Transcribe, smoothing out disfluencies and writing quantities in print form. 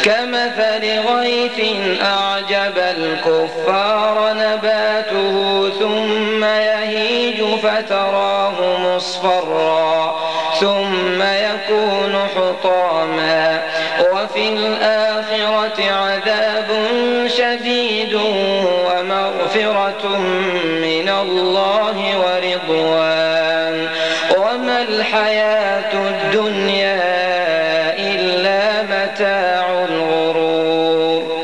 كمثل غيث أعجب الكفار نباته ثم يهيج فتراه مصفرا ثم يكون حطاما وفي الآخرة عذاب شديد ومغفرة من الله ورضوان وما الحياة الدنيا